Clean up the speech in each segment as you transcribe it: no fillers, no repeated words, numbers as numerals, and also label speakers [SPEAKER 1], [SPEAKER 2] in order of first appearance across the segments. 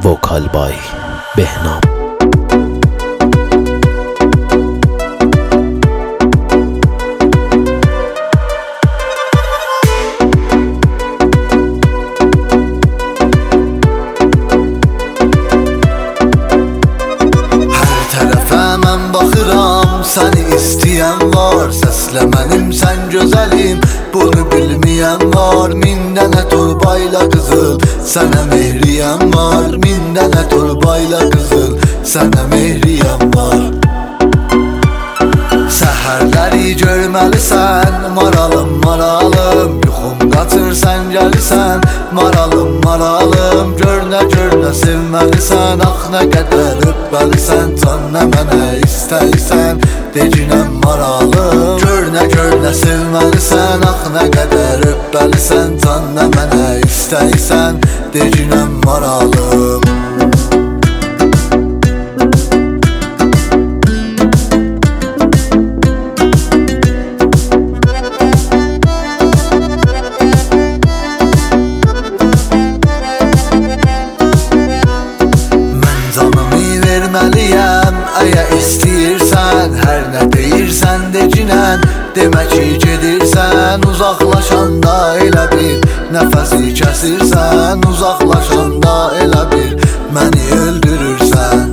[SPEAKER 1] Vokal by Behnam.
[SPEAKER 2] Baxıram, səni istəyən var, səslə mənim sən gözəlim, bunu bilməyən var. Min dənə torbayla qızıl, sənə mehriyəm var. Min dənə torbayla qızıl, sənə mehriyəm var. Səhərləri görməlisən, maralım, maralım, yuxum qaçır sən gəlirsən, maralım, maralım. Görünə sevməlisən, ax nə qədər öpməlisən, can nə mənə istəyirsən, decinəm maralım. Görünə sevməlisən, ax nə qədər öpməlisən, can nə mənə istəyirsən, decinəm maralım. Verməliyəm, əgər istəyirsən, hər nə deyirsən decinən, demək ki gedirsən. Uzaqlaşanda elə bir nəfəsi kəsirsən, uzaqlaşanda elə bir məni öldürürsən.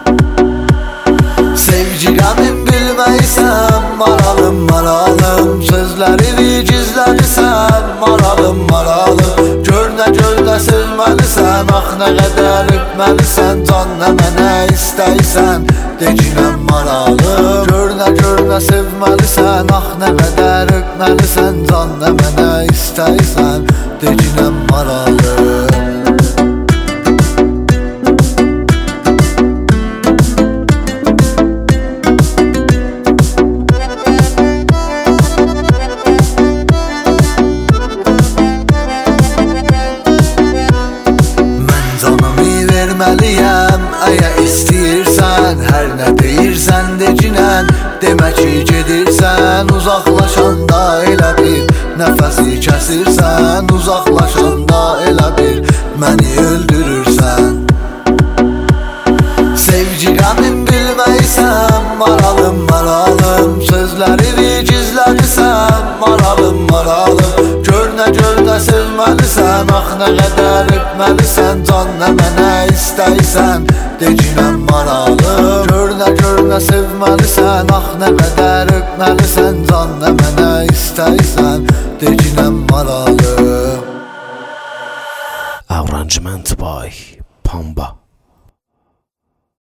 [SPEAKER 2] Sevgi qəmin bilməysən, maralım, maralım, sözlərini gizlədirsən, maralım, maralım. Görünə sevməlisən, ax nə qədər öpməlisən, can nə mənə istəyirsən, decinəm maralım. Görünə sevməlisən, ax nə qədər öpməlisən, can nə mənə istəyirsən, decinəm maralım. Verməliyəm, əgər istəyirsən, hər nə deyirsən decinən, demək ki gedirsən. Uzaqlaşanda elə bir nəfəsi kəsirsən, uzaqlaşanda elə bir məni öldürürsən. Sevgi qəmin bilməysən, maralım, maralım, sözlərini gizlədirsən, maralım, maralım. Görünə sevməlisən, ax nə qədər öpməlisən, can nə mənə istəyirsən, decinəm maralım. Görünə sevməlisən, ax nə qədər öpməlisən, can nə mənə istəyirsən, decinəm maralım.
[SPEAKER 1] Arrangement by Pamba.